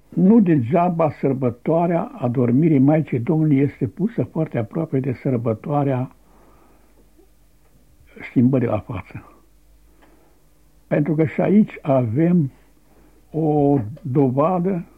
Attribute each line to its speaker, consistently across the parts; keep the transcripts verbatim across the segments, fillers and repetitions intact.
Speaker 1: Nu degeaba sărbătoarea adormirii Maicii Domnului este pusă foarte aproape de sărbătoarea schimbării la față. Pentru că și aici avem o dovadă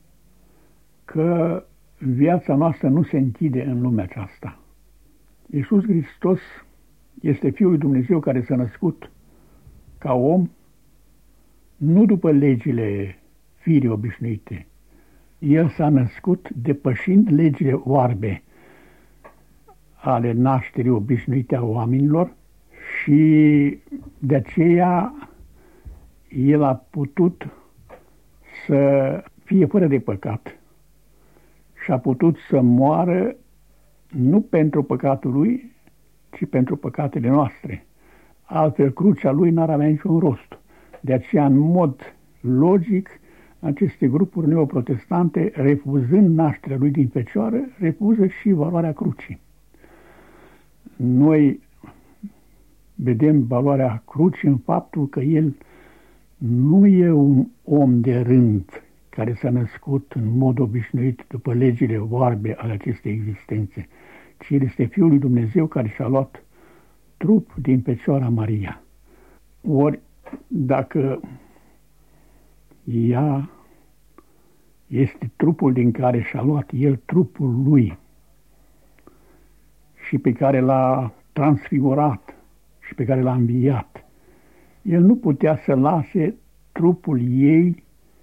Speaker 1: că viața noastră nu se închide în lumea aceasta. Iisus Hristos este Fiul lui Dumnezeu care s-a născut ca om, nu după legile firii obișnuite. El s-a născut depășind legile oarbe ale nașterii obișnuite a oamenilor și de aceea el a putut să fie fără de păcat și a putut să moară nu pentru păcatul lui, ci pentru păcatele noastre. Altfel, crucea lui n-ar avea niciun rost. De aceea, în mod logic, aceste grupuri neoprotestante, refuzând nașterea lui din fecioară, refuză și valoarea crucii. Noi vedem valoarea crucii în faptul că el nu e un om de rând care s-a născut în mod obișnuit după legile oarbe ale acestei existențe, ci el este Fiul lui Dumnezeu care și-a luat trup din Fecioara Maria. Ori, dacă ea este trupul din care și-a luat el trupul lui și pe care l-a transfigurat și pe care l-a înviat, el nu putea să lase trupul ei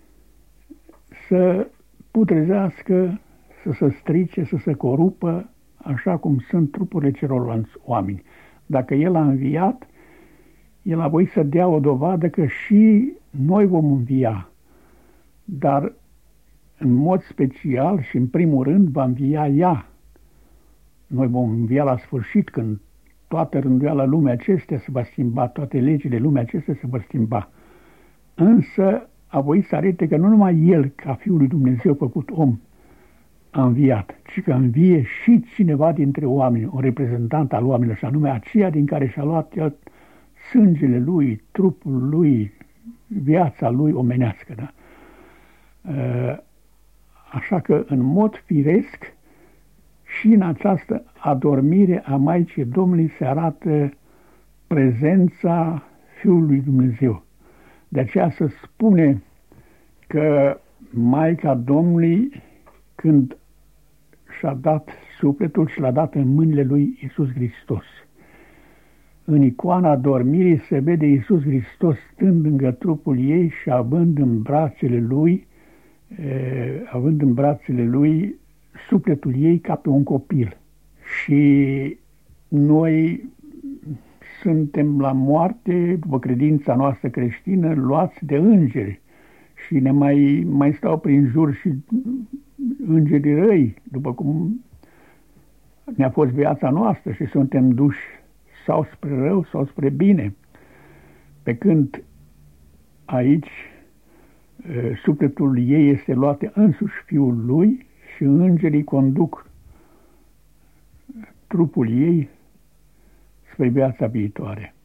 Speaker 1: să putrezească, să se strice, să se corupă, așa cum sunt trupurile celorlalți oameni. Dacă el a înviat, el a voit să dea o dovadă că și noi vom învia, dar în mod special și în primul rând va învia ea. Noi vom învia la sfârșit, când toată rânduiala lumea acestea se va schimba, toate legile lumea acestea se vor schimba. Însă a voit să arate că nu numai el, ca Fiul lui Dumnezeu făcut om, a înviat, ci că învie și cineva dintre oameni, un reprezentant al oamenilor, și anume aceea din care și-a luat el sângele lui, trupul lui, viața lui omenească. Da? Așa că, în mod firesc, și în această adormire a Maicii Domnului se arată prezența Fiului Dumnezeu. De aceea se spune că Maica Domnului, când și-a dat sufletul și l-a dat în mâinile lui Iisus Hristos. În icoana adormirii se vede Iisus Hristos stând lângă trupul ei și având în brațele lui, e, având în brațele lui sufletul ei ca pe un copil. Și noi suntem la moarte, după credința noastră creștină, luați de îngeri și ne mai, mai stau prin jur și îngerii răi, după cum ne-a fost viața noastră și suntem duși sau spre rău sau spre bine. Pe când aici sufletul ei este luat însuși Fiul lui și îngerii conduc trupul ei spre viața viitoare.